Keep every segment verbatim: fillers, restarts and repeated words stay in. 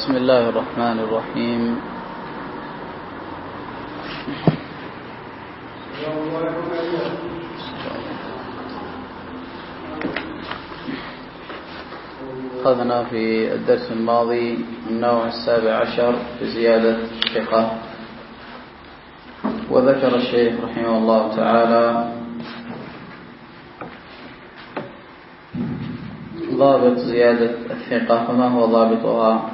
بسم الله الرحمن الرحيم. أخذنا في الدرس الماضي النوع السابع عشر في زيادة الثقة، وذكر الشيخ رحمه الله تعالى ضابط زيادة الثقة. فما هو ضابطها؟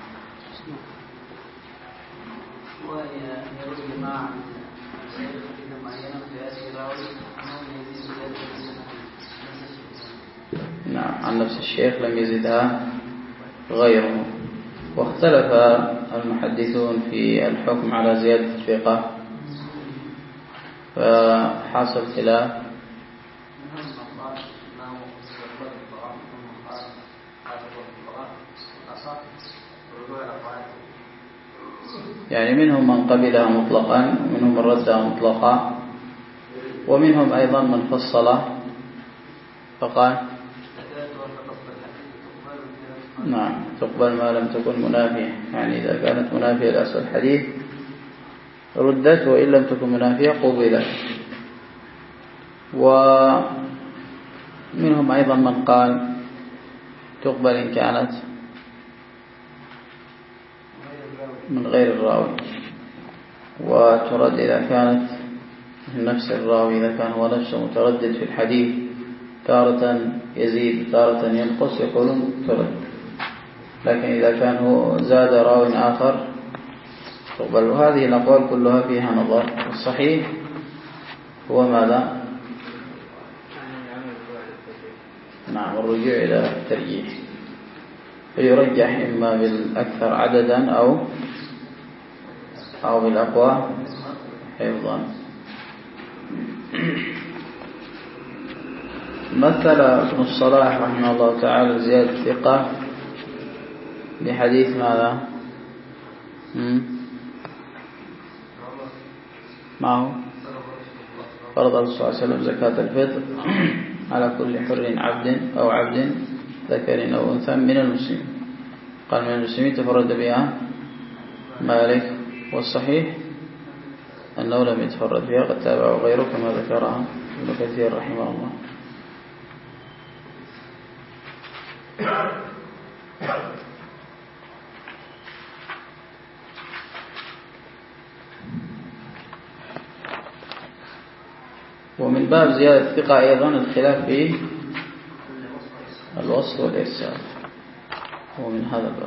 نعم، عن نفس الشيخ لم يزدها غيره. واختلف المحدثون في الحكم على زيادة الثقة، فحاصل خلاف. يعني منهم من قبلها مطلقا، ومنهم من ردها مطلقا، ومنهم أيضا من فصله فقال نعم تقبل ما لم تكن منافية. يعني إذا كانت منافية لأصل الحديث ردت، وإن لم تكن منافية قبلت. ومنهم أيضا من قال تقبل إن كانت من غير الراوي، وترد إذا كانت من نفس الراوي، إذا كان هو نفسه متردد في الحديث، تارة يزيد تارة ينقص يقولون ترد. لكن إذا كان هو زاد راو آخر تقبل. وهذه الأقوال كلها فيها نظر. الصحيح هو ماذا؟ نعم، الرجوع إلى الترجيح، فيرجح إما بالأكثر عددا أو أو بالأقوى حفظا. مثل ابن الصلاح رحمه الله تعالى زيادة الثقة بحديث ماذا؟ ما هو؟ فرض الله صلى الله عليه وسلم زكاة الفطر على كل حر عبد أو عبد ذكر أو أنثى من المسلمين. قال من المسلمين تفرد بها مالك، والصحيح أنه لم يتفرد بها، قد تابعه غيره كما ذكرها ابن كثير رحمه الله. ومن باب زيادة الثقة أيضا الخلاف في الوصل والإرسال، ومن هذا الباب.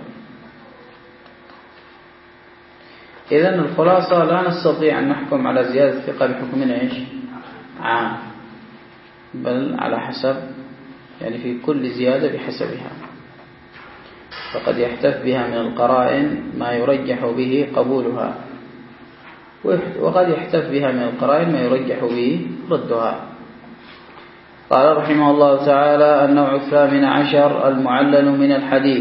إذن الخلاصة لا نستطيع أن نحكم على زيادة الثقة بحكم إيش؟ عام، بل على حسب، يعني في كل زيادة بحسبها. فقد يحتف بها من القرائن ما يرجح به قبولها، وقد يحتف بها من القرائن ما يرجح به ردها. قال رحمه الله تعالى: النوع الثامن عشر المعلل من الحديث.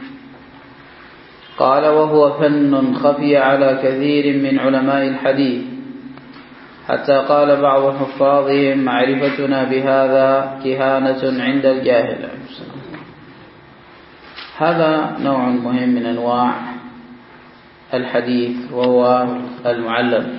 قال: وهو فن خفي على كثير من علماء الحديث، حتى قال بعض حفاظهم: معرفتنا بهذا كهانة عند الجاهل. هذا نوع مهم من أنواع الحديث، وهو المعلل.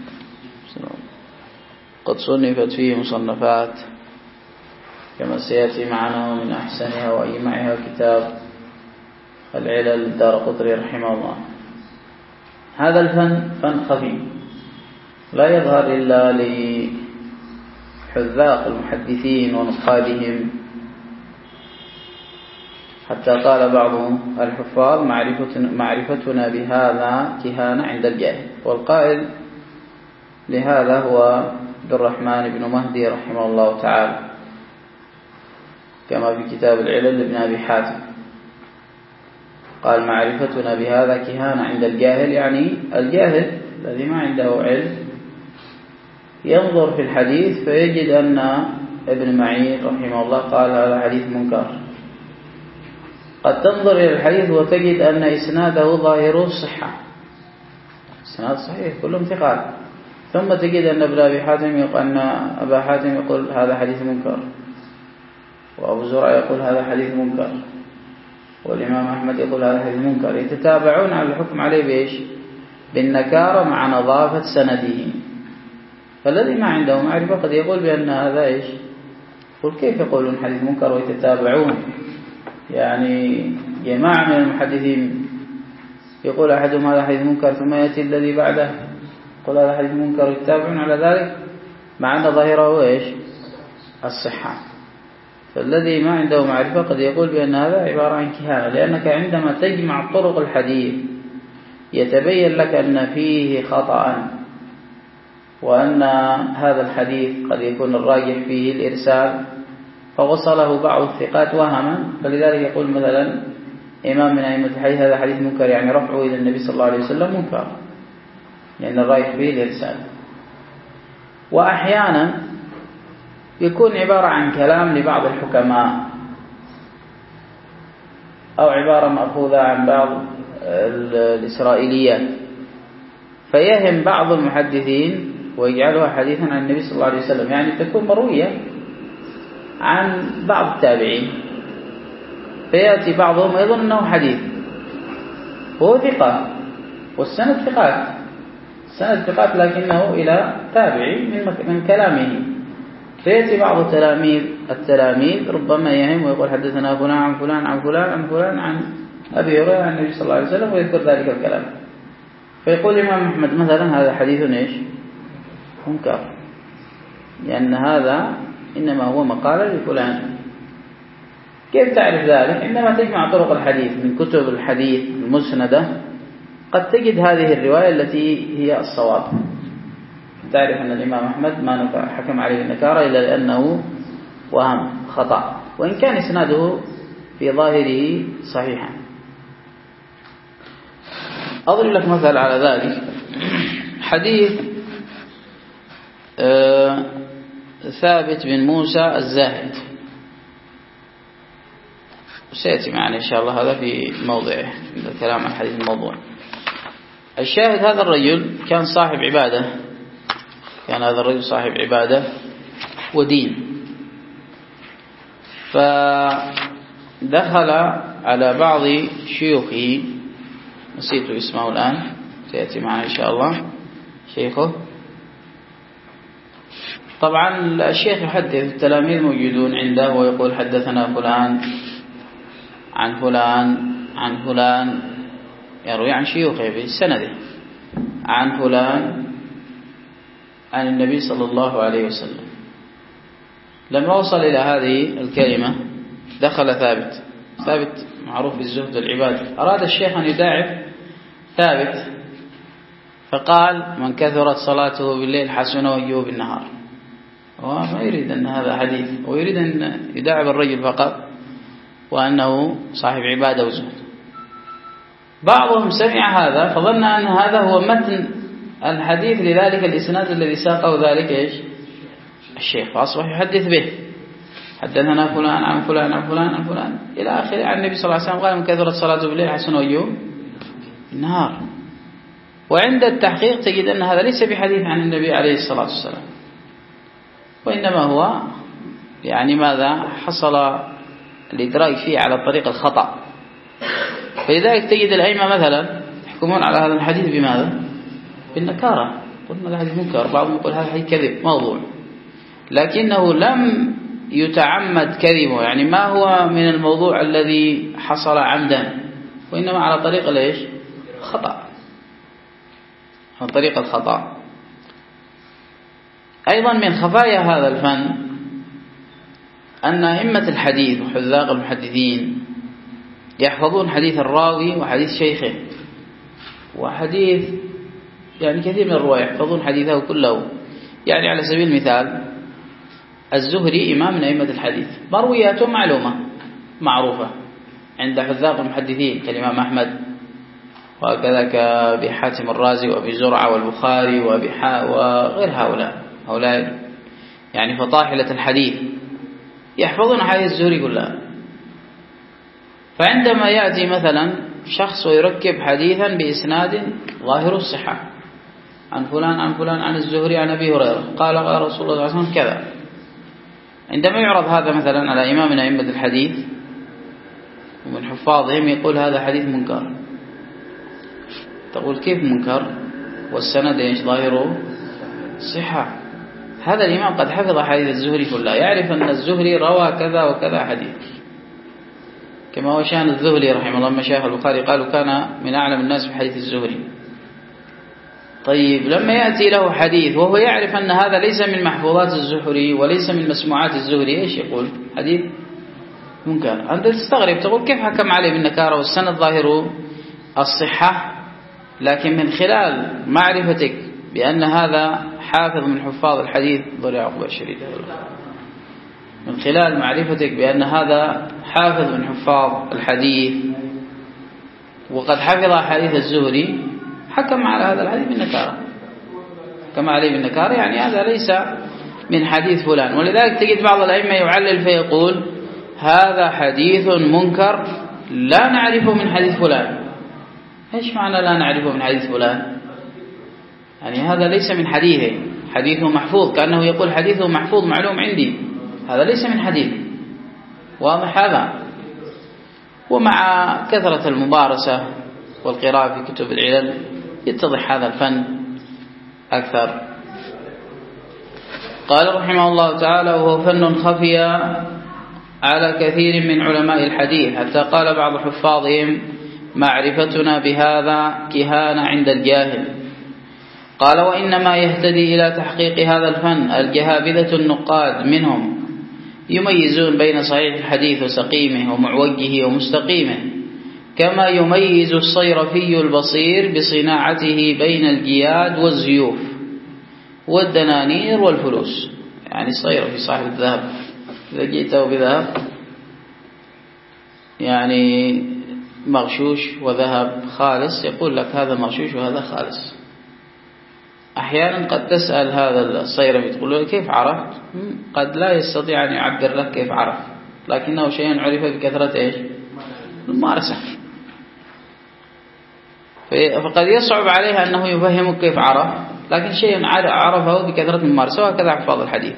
قد صنفت فيه مصنفات كما سيأتي معنا، ومن أحسنها وأجمعها كتاب العلل للدارقطني رحمه الله. هذا الفن فن خفي لا يظهر إلا لحذاق المحدثين ونقادهم، حتى قال بعض الحفاظ: معرفتنا بهذا كهانة عند الجاهل. والقائل لهذا هو عبد الرحمن بن مهدي رحمه الله تعالى، كما في كتاب العلل لابن أبي حاتم قال: معرفتنا بهذا كهانة عند الجاهل، يعني الجاهل الذي ما عنده علم ينظر في الحديث فيجد أن ابن معين رحمه الله قال هذا حديث منكر. قد تنظر إلى الحديث وتجد أن إسناده ظاهره الصحة، إسناد صحيح كلهم ثقات، ثم تجد أن ابن أبي حاتم يقول أن أبا حاتم يقول هذا حديث منكر، وأبو زرع يقول هذا حديث منكر. والإمام أحمد يقول هذا حديث منكر، يتتابعون على الحكم عليه بإيش؟ بالنكارة مع نظافة سنده. فالذي ما عنده معرفة قد يقول بأن هذا إيش؟ يقول كيف يقولون حديث منكر ويتتابعون؟ يعني جماعة من المحدثين يقول أحدهم هذا حديث منكر ثم يأتي الذي بعده يقول هذا حديث منكر ويتتابعون على ذلك مع أن ظاهره إيش؟ الصحة. فالذي ما عنده معرفة قد يقول بأن هذا عبارة عن كهانة، لأنك عندما تجمع طرق الحديث يتبين لك أن فيه خطأ، وأن هذا الحديث قد يكون الراجح فيه الإرسال فوصله بعض الثقات وهما، فلذلك يقول مثلا إمام من أئمة الحديث هذا حديث منكر، يعني رفعه إلى النبي صلى الله عليه وسلم منكر لأن الراجح فيه الإرسال. وأحيانا يكون عبارة عن كلام لبعض الحكماء أو عبارة مأخوذة عن بعض الإسرائيليات فيهم بعض المحدثين ويجعلها حديثا عن النبي صلى الله عليه وسلم، يعني تكون مروية عن بعض التابعين فيأتي بعضهم يظن أنه حديث وهو ثقة والسند ثقات، السند ثقات لكنه إلى تابعي من, من كلامه، فيأتي بعض التلاميذ التلاميذ ربما يهم ويقول حدثنا فلان عن فلان عن فلان عن فلان عن أبي هريرة عن النبي صلى الله عليه وسلم ويذكر ذلك الكلام، فيقول الإمام أحمد مثلا هذا حديث إيش؟ منكر، لأن هذا إنما هو مقالة لفلان. كيف تعرف ذلك؟ عندما تجمع طرق الحديث من كتب الحديث المسندة قد تجد هذه الرواية التي هي الصواب، تعرف أن الإمام أحمد ما حكم عليه النكارة إلا لأنه وهم خطأ، وإن كان إسناده في ظاهره صحيحا. أضرب لك مثل على ذلك حديث آه ثابت بن موسى الزاهد، سيأتي معنا إن شاء الله هذا في موضعه الكلام عن حديث الموضوع. الشاهد هذا الرجل كان صاحب عبادة، كان هذا الرجل صاحب عبادة ودين، فدخل على بعض شيوخه، نسيت اسمه الآن سيأتي معنا إن شاء الله شيخه. طبعا الشيخ يحدث، التلاميذ موجودون عنده ويقول حدثنا فلان عن فلان عن فلان، يروي عن شيوخه بسنده عن فلان عن النبي صلى الله عليه وسلم. لما وصل إلى هذه الكلمة دخل ثابت، ثابت معروف بالزهد والعبادة، أراد الشيخ أن يداعب ثابت فقال من كثرت صلاته بالليل حسن وجهه بالنهار، وما يريد أن هذا حديث، ويريد أن يداعب الرجل فقط وأنه صاحب عبادة وزهد. بعضهم سمع هذا فظن أن هذا هو متن الحديث لذلك الإسناد الذي ساقه ذلك إيش؟ الشيخ، فأصبح يحدث به، حدثنا فلان عن فلان عن فلان عن فلان إلى آخره عن النبي صلى الله عليه وسلم قال من كثرت صلاته بالليل حسن وجهه بالنهار. وعند التحقيق تجد أن هذا ليس بحديث عن النبي عليه الصلاة والسلام، وإنما هو يعني ماذا حصل الإدراك فيه على طريق الخطأ. فلذلك تجد الأئمة مثلا يحكمون على هذا الحديث بماذا؟ بالنكارة، قلنا هذا حديث منكر، بعضهم يقول هذا حديث كذب موضوع، لكنه لم يتعمد كذبه، يعني ما هو من الموضوع الذي حصل عمدا، وإنما على طريق ليش؟ خطأ، على طريق الخطأ. أيضا من خفايا هذا الفن أن أئمة الحديث وحذاق المحدثين يحفظون حديث الراوي وحديث شيخه، وحديث يعني كثير من الرواة يحفظون حديثه كله. يعني على سبيل المثال الزهري إمام من أئمة الحديث، مروياته معلومة معروفة عند حذاق المحدثين كالإمام أحمد وكذا كأبي حاتم الرازي وأبي زرعة والبخاري وأبي حا وغير هؤلاء، هؤلاء يعني فطاحلة الحديث يحفظون حديث الزهري كلها. فعندما يأتي مثلا شخص ويركب حديثا بإسناد ظاهر الصحة عن فلان عن فلان عن الزهري عن أبي هريرة قال قال رسول الله صلى الله عليه وسلم كذا، عندما يعرض هذا مثلا على إمام من أئمة الحديث ومن حفاظهم يقول هذا حديث منكر. تقول كيف منكر والسند ايش ظاهره صحة؟ هذا الإمام قد حفظ حديث الزهري كلها، يعرف أن الزهري روى كذا وكذا حديث، كما هو شأن الزهري رحمه الله. مشايخ البخاري قالوا كان من أعلم الناس بحديث الزهري. طيب لما يأتي له حديث وهو يعرف أن هذا ليس من محفوظات الزهري وليس من مسموعات الزهري، إيش يقول؟ حديث منكر. أنت تستغرب تقول كيف حكم عليه بالنكارة والسند ظاهره الصحة؟ لكن من خلال معرفتك بأن هذا حافظ من حفاظ الحديث ضرع عقبة الشريدة، من خلال معرفتك بأن هذا حافظ من حفاظ الحديث وقد حفظ حديث الزهري، حكم على هذا الحديث بالنكارة، كما عليه بالنكارة، يعني هذا ليس من حديث فلان. ولذلك تجد بعض الأئمة يعلل فيقول هذا حديث منكر لا نعرفه من حديث فلان. ايش معنى لا نعرفه من حديث فلان؟ يعني هذا ليس من حديثه، حديثه محفوظ، كأنه يقول حديثه محفوظ معلوم عندي، هذا ليس من حديث. واضح هذا؟ ومع كثرة الممارسة والقراءة في كتب العلل يتضح هذا الفن أكثر. قال رحمه الله تعالى وهو فن خفي على كثير من علماء الحديث، حتى قال بعض حفاظهم معرفتنا بهذا كهانة عند الجاهل. قال وإنما يهتدي إلى تحقيق هذا الفن الجهابذة النقاد منهم، يميزون بين صحيح الحديث وسقيمه ومعوجه ومستقيمه، كما يميز الصيرفي البصير بصناعته بين الجياد والزيوف والدنانير والفلوس. يعني الصيرفي صاحب الذهب، إذا جئته بذهب يعني مغشوش وذهب خالص يقول لك هذا مغشوش وهذا خالص. أحيانا قد تسأل هذا الصيرفي تقول له كيف عرفت؟ قد لا يستطيع أن يعبر لك كيف عرف، لكنه شيء عرف بكثرة إيش؟ الممارسة. فقد يصعب عليه أنه يفهمك كيف عرف، لكن شيء عرفه بكثرة الممارسة، وهكذا حفاظ الحديث.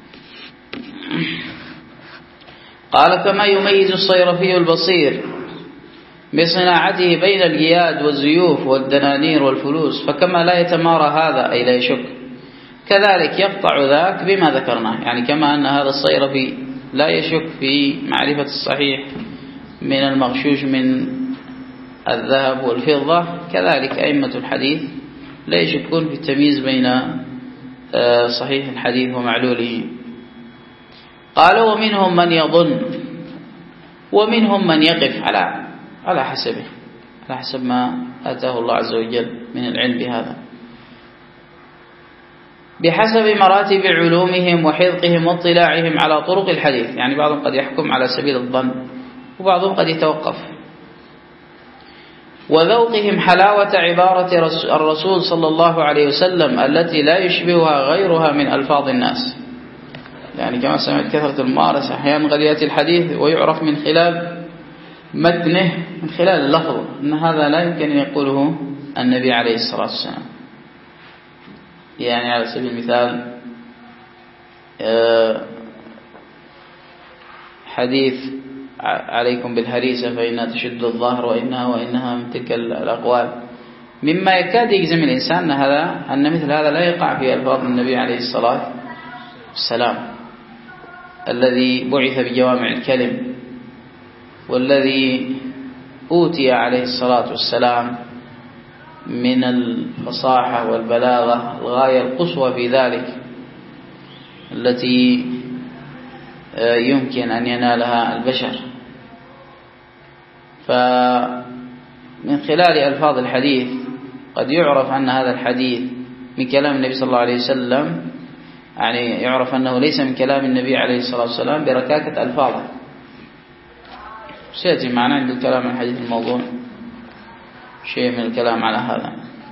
قال كما يميز الصيرفي البصير بصناعته بين الجياد والزيوف والدنانير والفلوس، فكما لا يتمارى هذا أي لا يشك، كذلك يقطع ذاك بما ذكرناه. يعني كما أن هذا الصيرفي لا يشك في معرفة الصحيح من المغشوش من الذهب والفضة، كذلك أئمة الحديث لا يشكون في التمييز بين صحيح الحديث ومعلوله. قال ومنهم من يظن ومنهم من يقف على على حسبه، على حسب ما آتاه الله عز وجل من العلم بهذا، بحسب مراتب علومهم وحذقهم واطلاعهم على طرق الحديث. يعني بعضهم قد يحكم على سبيل الظن وبعضهم قد يتوقف. وذوقهم حلاوة عبارة الرسول صلى الله عليه وسلم التي لا يشبهها غيرها من ألفاظ الناس. يعني كما سمعت كثرة الممارسة، أحيانا قد يأتي الحديث ويعرف من خلال متنه، من خلال اللفظ، أن هذا لا يمكن أن يقوله النبي عليه الصلاة والسلام. يعني على سبيل المثال حديث عليكم بالهريسة فإنها تشد الظهر وإنها وإنها من تلك الأقوال، مما يكاد يجزم الإنسان أن هذا أن مثل هذا لا يقع في ألفاظ النبي عليه الصلاة والسلام الذي بعث بجوامع الكلم، والذي أوتي عليه الصلاة والسلام من الفصاحة والبلاغة الغاية القصوى في ذلك التي يمكن أن ينالها البشر. فمن خلال ألفاظ الحديث قد يعرف أن هذا الحديث من كلام النبي صلى الله عليه وسلم، يعني يعرف أنه ليس من كلام النبي عليه الصلاة والسلام بركاكة ألفاظه. سيأتي معنا عند الكلام عن الحديث الموضوع شيء من الكلام على هذا.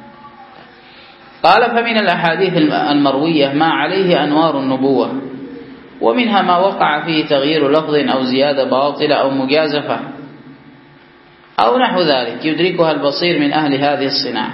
قال فمن الأحاديث المروية ما عليه أنوار النبوة، ومنها ما وقع فيه تغيير لفظ أو زيادة باطلة أو مجازفة أو نحو ذلك يدركها البصير من أهل هذه الصناعة،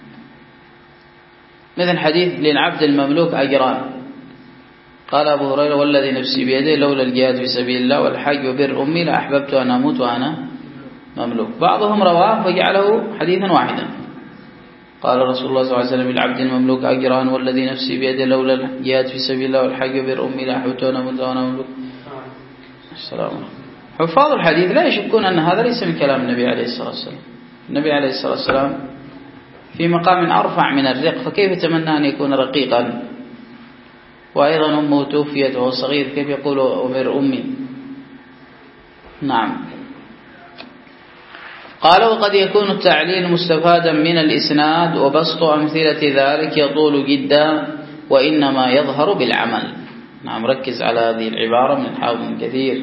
مثل حديث للعبد المملوك أجران. قال أبو هريرة والذي نفسي بيده لولا الجهاد في سبيل الله والحج وبر أمي لأحببت أن أموت وأنا مملوك. بعضهم رواه فجعله حديثا واحدا. قال رسول الله صلى الله عليه وسلم للعبد المملوك أجران والذي نفسي بيده لولا الجهاد في سبيل الله والحج بر أمي لا حوتون ملزون مملوك. السلام عليكم. حفاظ الحديث لا يشكون أن هذا ليس من كلام النبي عليه الصلاة والسلام. النبي عليه الصلاة والسلام في مقام أرفع من الرق، فكيف تمنى أن يكون رقيقا؟ وأيضا أمه توفيت وهو صغير، كيف يقول أمر أمي؟ نعم. قال وقد يكون التعليل مستفادا من الإسناد وبسط أمثلة ذلك يطول جدا وإنما يظهر بالعمل. نعم، ركز على هذه العبارة من الحافظ كثير.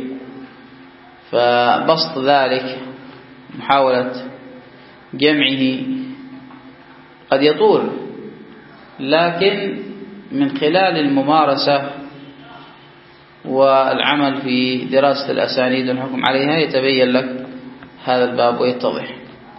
فبسط ذلك محاولة جمعه قد يطول، لكن من خلال الممارسة والعمل في دراسة الأسانيد والحكم عليها يتبين لك هذا الباب ويتضح.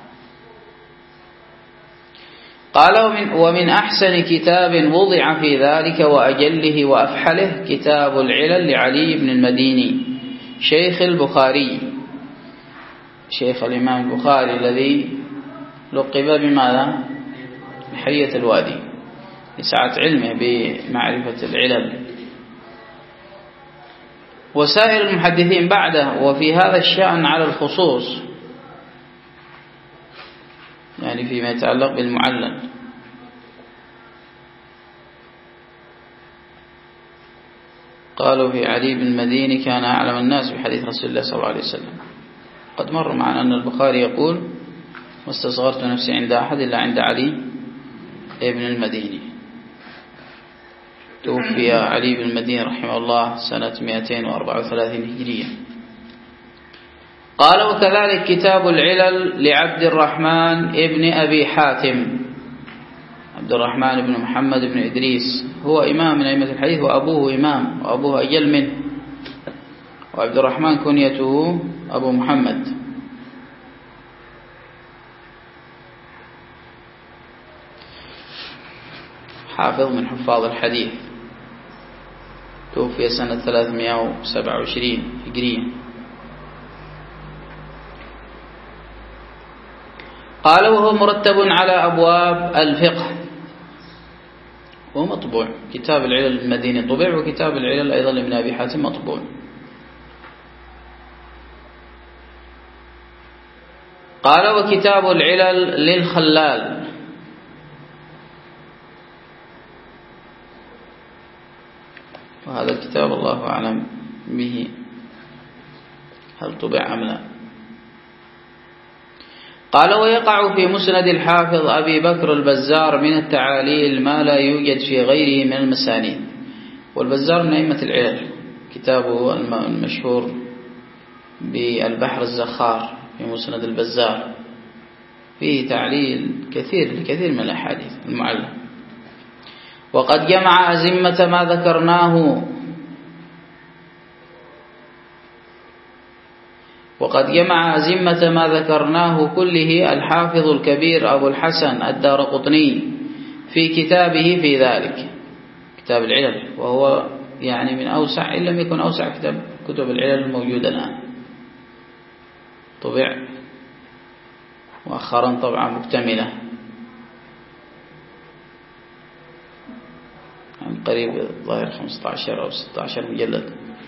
قال ومن, ومن أحسن كتاب وضع في ذلك وأجله وأفحله كتاب العلل لعلي بن المديني شيخ البخاري، شيخ الإمام البخاري الذي لقب بماذا؟ حية الوادي لسعة علمه بمعرفة العلل. وسائر المحدثين بعده وفي هذا الشأن على الخصوص، يعني فيما يتعلق بالمعلل. قالوا في علي بن المديني كان أعلم الناس بحديث رسول الله صلى الله عليه وسلم. قد مر معنا أن البخاري يقول واستصغرت نفسي عند أحد إلا عند علي بن المديني. توفي علي بن المديني رحمه الله سنة مئتين وأربعة وثلاثين هجرية. قال وكذلك كتاب العلل لعبد الرحمن ابن أبي حاتم، عبد الرحمن بن محمد بن إدريس هو إمام من أئمة الحديث وأبوه إمام وأبوه أجل منه، وعبد الرحمن كنيته أبو محمد. حافظ من حفاظ الحديث، توفي سنة ثلاثمائة وسبعة وعشرين هجرية. قال وهو مرتب على أبواب الفقه ومطبوع. كتاب العلل المديني طبع، وكتاب العلل أيضا لابن أبي حاتم مطبوع. قال وكتاب العلل للخلال، وهذا الكتاب الله أعلم به هل طبع أم لا. قال ويقع في مسند الحافظ أبي بكر البزار من التعاليل ما لا يوجد في غيره من المسانيد. والبزار من أئمة العلل، كتابه المشهور بالبحر الزخار في مسند البزار فيه تعليل كثير لكثير من الأحاديث المعلّة. وقد جمع أزمة ما ذكرناه وقد جمع أزمة ما ذكرناه كله الحافظ الكبير أبو الحسن الدارقطني في كتابه في ذلك، كتاب العلل، وهو يعني من أوسع إن لم يكن أوسع كتاب كتب العلل الموجودة الآن. طبع مؤخرا طبعا مكتملة عن قريب ظاهر خمسة عشر أو ستة عشر مجلد.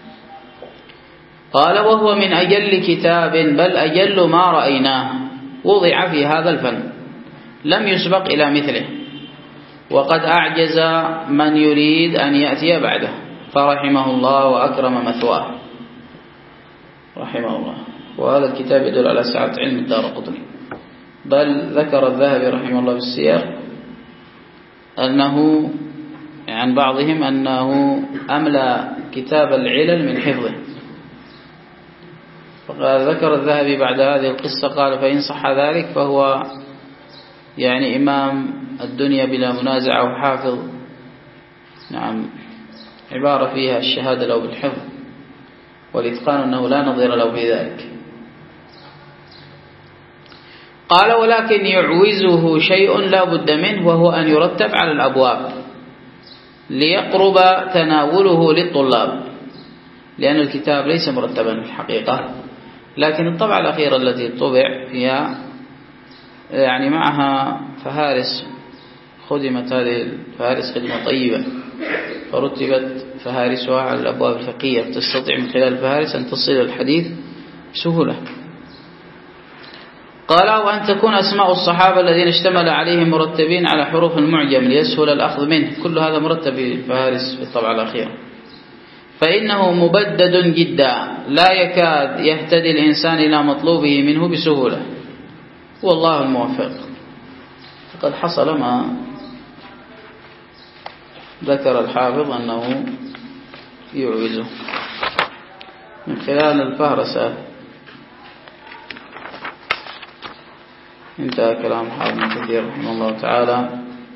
قال وهو من أجل كتاب بل أجل ما رأيناه وضع في هذا الفن، لم يسبق إلى مثله، وقد أعجز من يريد أن يأتي بعده، فرحمه الله وأكرم مثواه رحمه الله. وهذا الكتاب يدل على سعة علم الدارقطني، بل ذكر الذهبي رحمه الله في السير أنه عن بعضهم أنه أملى كتاب العلل من حفظه. فقال ذكر الذهبي بعد هذه القصة قال فإن صح ذلك فهو يعني إمام الدنيا بلا منازع وحافظ، نعم، عبارة فيها الشهادة له بالحفظ والإتقان أنه لا نظير له في ذلك. قال ولكن يعوزه شيء لا بد منه، وهو أن يرتب على الأبواب ليقرب تناوله للطلاب، لأن الكتاب ليس مرتبا في الحقيقة، لكن الطبعة الأخيرة التي طبع فيها يعني معها فهارس، خدمت هذه الفهارس خدمة طيبة، فرتبت فهارسها على الأبواب الفقهية، تستطيع من خلال الفهارس أن تصل الحديث بسهولة. قال: وأن تكون أسماء الصحابة الذين اشتمل عليهم مرتبين على حروف المعجم ليسهل الأخذ منه. كل هذا مرتب في الفهارس في الطبعة الأخيرة. فإنه مبدد جدا لا يكاد يهتدي الإنسان إلى مطلوبه منه بسهولة، والله الموفق. فقد حصل ما ذكر الحافظ أنه يعوزه من خلال الفهرسة. انتهى كلام حافظ ابن كثير رحمه الله تعالى.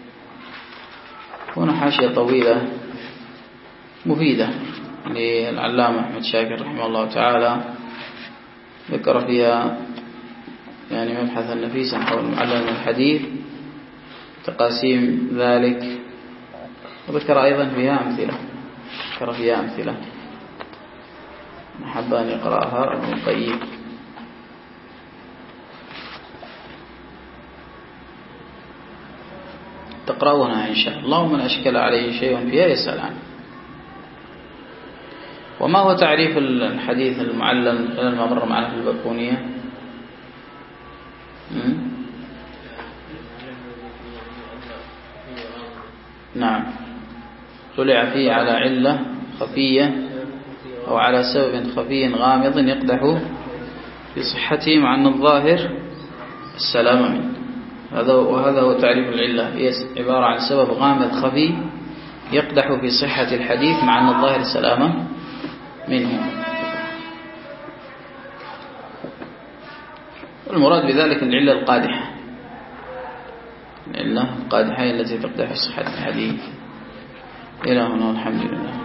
هنا حاشية طويلة مفيدة للعلامة أحمد شاكر رحمه الله تعالى، ذكر فيها يعني مبحثا نفيسا حول معلم الحديث، تقاسيم ذلك، وذكر أيضا فيها أمثلة ذكر فيها أمثلة أحب أن يقرأها ابن القيم. تقرأونها إن شاء الله، ومن أشكل عليه شيء فيها يسأل عنه. وما هو تعريف الحديث المعلل خلال ما مر معنا في البيقونية؟ نعم، طلع فيه على علة خفية أو على سبب خفي غامض يقدح في صحته، مع أن الظاهر السلامة منه. هذا وهذا هو تعريف العلة، هي عبارة عن سبب غامض خفي يقدح في صحة الحديث، مع أن الظاهر السلامة منه. المراد بذلك العلة القادحة، العلة القادحة التي تقدح في صحة الحديث. إلى هنا والحمد لله.